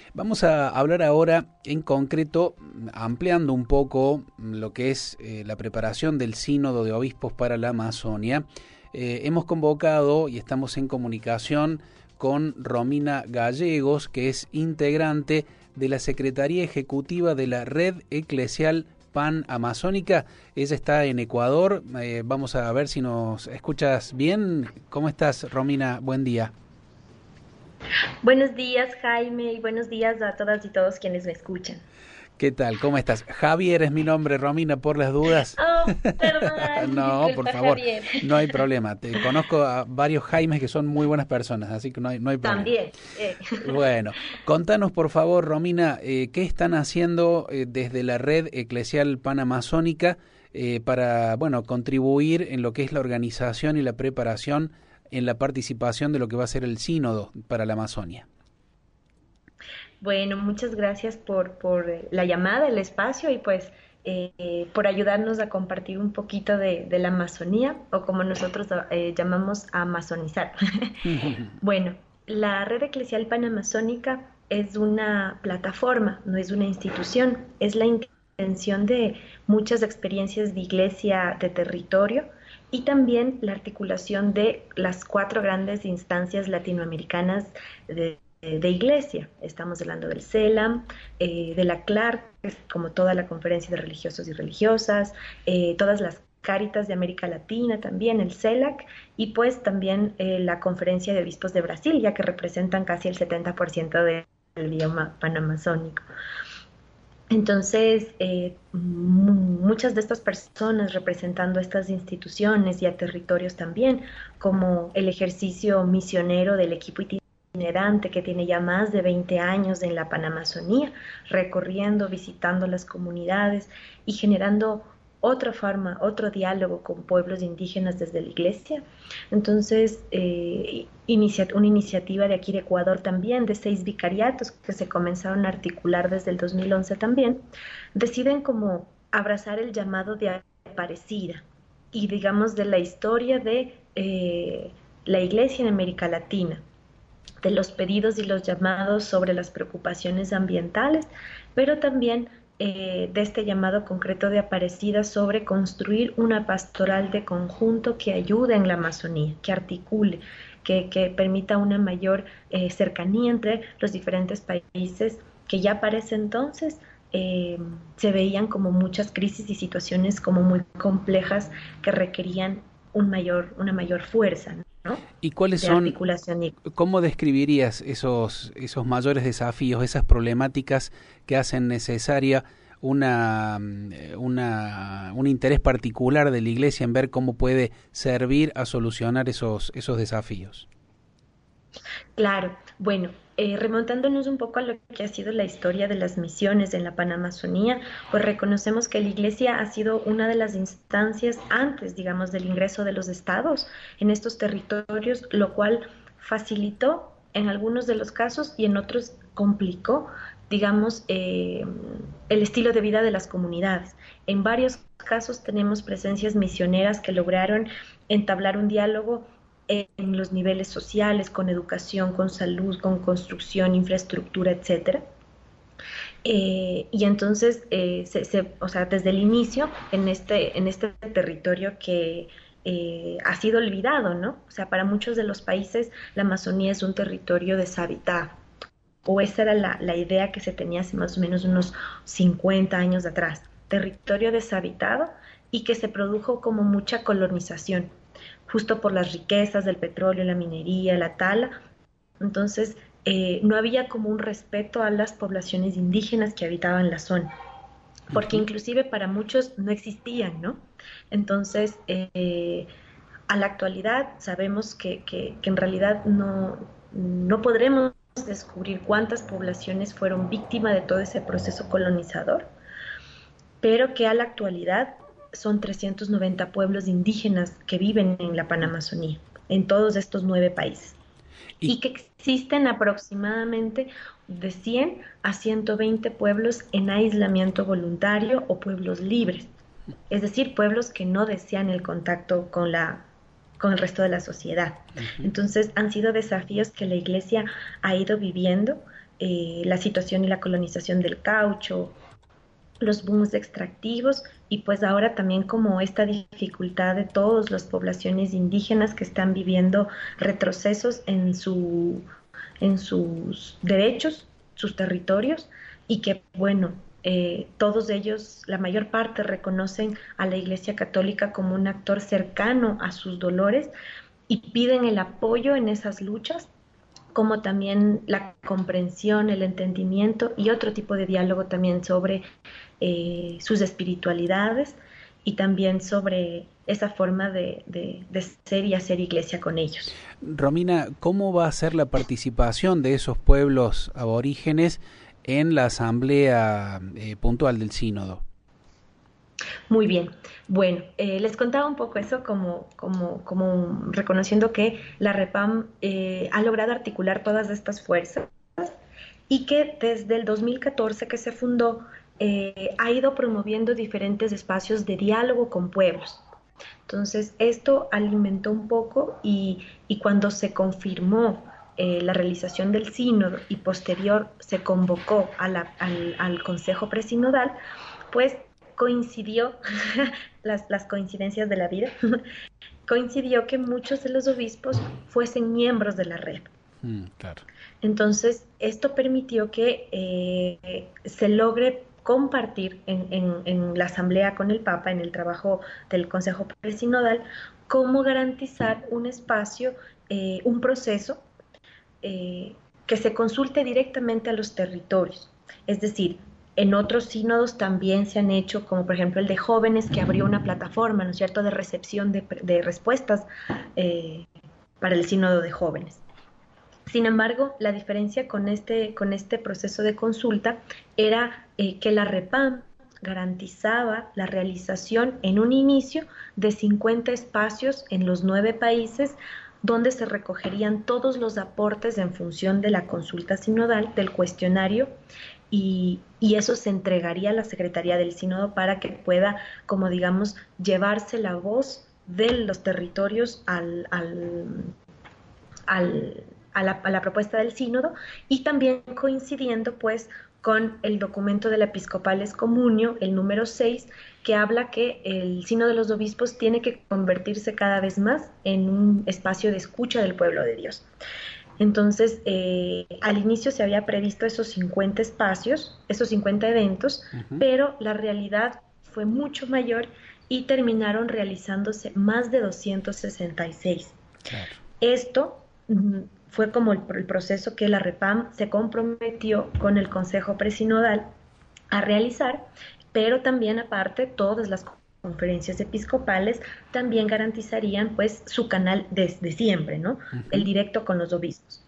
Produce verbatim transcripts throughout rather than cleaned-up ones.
Vamos a hablar ahora en concreto, ampliando un poco lo que es eh, la preparación del Sínodo de Obispos para la Amazonia. Eh, hemos convocado y estamos en comunicación con Romina Gallegos, que es integrante de la Secretaría Ejecutiva de la Red Eclesial Pan-Amazónica. Ella está en Ecuador. Eh, vamos a ver si nos escuchas bien. ¿Cómo estás, Romina? Buen día. Buenos días, Jaime, y buenos días a todas y todos quienes me escuchan. ¿Qué tal? ¿Cómo estás? Javier es mi nombre, Romina, por las dudas. Oh, perdón, No, por disculpa, favor, Javier. no hay problema. Te conozco a varios Jaimes que son muy buenas personas, así que no hay, no hay problema. También. eh. Bueno, contanos por favor, Romina, eh, ¿qué están haciendo eh, desde la Red Eclesial Panamazónica eh, para, bueno, contribuir en lo que es la organización y la preparación en la participación de lo que va a ser el Sínodo para la Amazonia? Bueno, muchas gracias por, por eh, la llamada, el espacio y pues eh, por ayudarnos a compartir un poquito de, de la Amazonía o como nosotros eh, llamamos a amazonizar. Bueno, la Red Eclesial Panamazónica es una plataforma, no es una institución, es la intención de muchas experiencias de iglesia de territorio y también la articulación de las cuatro grandes instancias latinoamericanas de, de iglesia. Estamos hablando del CELAM, eh, de la CLAR, que es como toda la Conferencia de Religiosos y Religiosas, eh, todas las Cáritas de América Latina también, el CELAC, y pues también eh, la Conferencia de Obispos de Brasil, ya que representan casi el setenta por ciento del idioma panamazónico. Entonces, eh, muchas de estas personas representando estas instituciones y a territorios también, como el ejercicio misionero del equipo itinerante que tiene ya más de veinte años en la Panamazonía, recorriendo, visitando las comunidades y generando otra forma, otro diálogo con pueblos indígenas desde la iglesia. Entonces, eh, inicia, una iniciativa de aquí de Ecuador también, de seis vicariatos que se comenzaron a articular desde el dos mil once también, deciden como abrazar el llamado de Aparecida y digamos de la historia de eh, la iglesia en América Latina, de los pedidos y los llamados sobre las preocupaciones ambientales, pero también eh, de este llamado concreto de Aparecida sobre construir una pastoral de conjunto que ayude en la Amazonía, que articule, que, que permita una mayor eh, cercanía entre los diferentes países que ya para ese entonces eh, se veían como muchas crisis y situaciones como muy complejas que requerían un mayor, una mayor fuerza, ¿no? ¿Y cuáles De son, articulación y cómo describirías esos, esos mayores desafíos, esas problemáticas que hacen necesaria una, una, un interés particular de la Iglesia en ver cómo puede servir a solucionar esos, esos desafíos? Claro, bueno, eh, remontándonos un poco a lo que ha sido la historia de las misiones en la Panamazonía, pues reconocemos que la Iglesia ha sido una de las instancias antes, digamos, del ingreso de los estados en estos territorios, lo cual facilitó en algunos de los casos y en otros complicó, digamos, eh, el estilo de vida de las comunidades. En varios casos tenemos presencias misioneras que lograron entablar un diálogo en los niveles sociales, con educación, con salud, con construcción, infraestructura, etcétera. Eh, y entonces, eh, se, se, o sea, desde el inicio, en este, en este territorio que eh, ha sido olvidado, ¿no? O sea, para muchos de los países, la Amazonía es un territorio deshabitado, o esa era la, la idea que se tenía hace más o menos unos cincuenta años atrás, territorio deshabitado y que se produjo como mucha colonización justo por las riquezas del petróleo, la minería, la tala. Entonces, eh, no había como un respeto a las poblaciones indígenas que habitaban la zona, porque Uh-huh. inclusive para muchos no existían, ¿no? Entonces, eh, a la actualidad sabemos que, que, que en realidad no, no podremos descubrir cuántas poblaciones fueron víctimas de todo ese proceso colonizador, pero que a la actualidad son trescientos noventa pueblos indígenas que viven en la Panamazonía, en todos estos nueve países, ¿Y y que existen aproximadamente de cien a ciento veinte pueblos en aislamiento voluntario o pueblos libres, es decir, pueblos que no desean el contacto con la con el resto de la sociedad. uh-huh. Entonces han sido desafíos que la Iglesia ha ido viviendo eh, la situación y la colonización del caucho, los booms extractivos y pues ahora también como esta dificultad de todas las poblaciones indígenas que están viviendo retrocesos en, su, en sus derechos, sus territorios y que bueno, eh, todos ellos, la mayor parte reconocen a la Iglesia Católica como un actor cercano a sus dolores y piden el apoyo en esas luchas como también la comprensión, el entendimiento y otro tipo de diálogo también sobre eh, sus espiritualidades y también sobre esa forma de, de, de ser y hacer iglesia con ellos. Romina, ¿cómo va a ser la participación de esos pueblos aborígenes en la asamblea eh, puntual del sínodo? Muy bien. Bueno, eh, les contaba un poco eso como, como, como reconociendo que la REPAM eh, ha logrado articular todas estas fuerzas y que desde el dos mil catorce que se fundó eh, ha ido promoviendo diferentes espacios de diálogo con pueblos. Entonces, esto alimentó un poco y, y cuando se confirmó eh, la realización del sínodo y posterior se convocó a la, al, al Consejo Presinodal, pues coincidió, las, las coincidencias de la vida, coincidió que muchos de los obispos fuesen miembros de la red. Mm, claro. Entonces, esto permitió que eh, se logre compartir en, en, en la asamblea con el Papa, en el trabajo del Consejo Presinodal, cómo garantizar un espacio, eh, un proceso eh, que se consulte directamente a los territorios. Es decir, en otros sínodos también se han hecho, como por ejemplo el de jóvenes, que abrió una plataforma, ¿no es cierto?, de recepción de, de respuestas eh, para el sínodo de jóvenes. Sin embargo, la diferencia con este, con este proceso de consulta era eh, que la REPAM garantizaba la realización en un inicio de cincuenta espacios en los nueve países donde se recogerían todos los aportes en función de la consulta sinodal, del cuestionario, y, y eso se entregaría a la Secretaría del Sínodo para que pueda, como digamos, llevarse la voz de los territorios al... al, al A la, a la propuesta del sínodo y también coincidiendo pues con el documento de la Episcopal Excomunio, el número seis, que habla que el sínodo de los obispos tiene que convertirse cada vez más en un espacio de escucha del pueblo de Dios. Entonces, eh, al inicio se había previsto esos cincuenta espacios, esos cincuenta eventos, uh-huh. pero la realidad fue mucho mayor y terminaron realizándose más de doscientos sesenta y seis. Claro. Esto fue como el, el proceso que la REPAM se comprometió con el Consejo Presinodal a realizar, pero también aparte todas las conferencias episcopales también garantizarían pues su canal desde siempre, ¿no? Uh-huh. El directo con los obispos.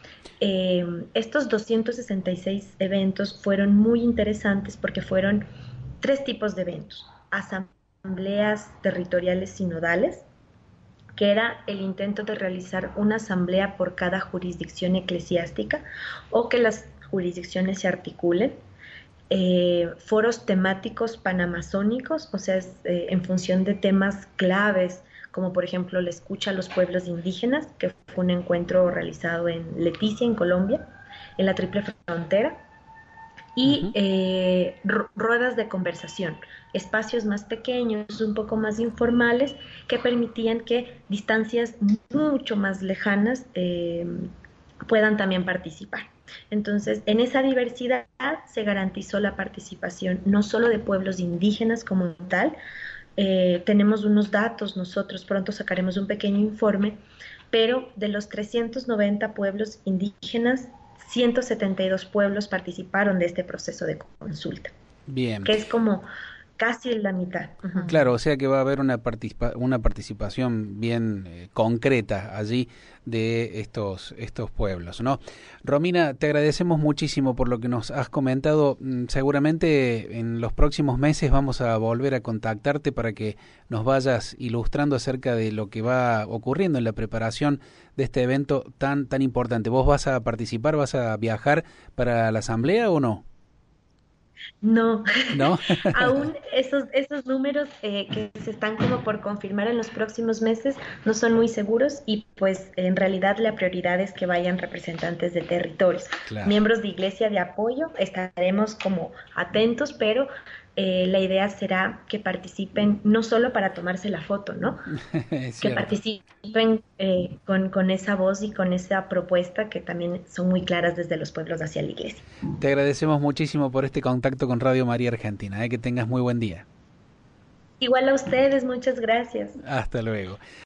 Eh, estos doscientos sesenta y seis eventos fueron muy interesantes porque fueron tres tipos de eventos: asambleas territoriales sinodales, que era el intento de realizar una asamblea por cada jurisdicción eclesiástica o que las jurisdicciones se articulen, eh, foros temáticos panamazónicos, o sea, es, eh, en función de temas claves, como por ejemplo la escucha a los pueblos indígenas, que fue un encuentro realizado en Leticia, en Colombia, en la Triple Frontera, y uh-huh. eh, ruedas de conversación, espacios más pequeños, un poco más informales, que permitían que distancias mucho más lejanas eh, puedan también participar. Entonces, en esa diversidad se garantizó la participación no solo de pueblos indígenas como tal, eh, tenemos unos datos, nosotros pronto sacaremos un pequeño informe, pero de los trescientos noventa pueblos indígenas, ciento setenta y dos pueblos participaron de este proceso de consulta. Bien. Que es como casi la mitad. Uh-huh. Claro, o sea que va a haber una, participa- una participación bien eh, concreta allí de estos, estos pueblos, ¿no? Romina, te agradecemos muchísimo por lo que nos has comentado. Seguramente en los próximos meses vamos a volver a contactarte para que nos vayas ilustrando acerca de lo que va ocurriendo en la preparación de este evento tan, tan importante. ¿Vos vas a participar, vas a viajar para la asamblea o no? No, ¿no? aún esos, esos números eh, que se están como por confirmar en los próximos meses no son muy seguros y pues en realidad la prioridad es que vayan representantes de territorios, Claro, miembros de iglesia de apoyo, estaremos como atentos, pero eh, la idea será que participen no solo para tomarse la foto, ¿no? es Que cierto. participen eh, con, con esa voz y con esa propuesta que también son muy claras desde los pueblos hacia la iglesia. Te agradecemos muchísimo por este contacto con Radio María Argentina. ¿Eh? Que tengas muy buen día. Igual a ustedes, muchas gracias. Hasta luego.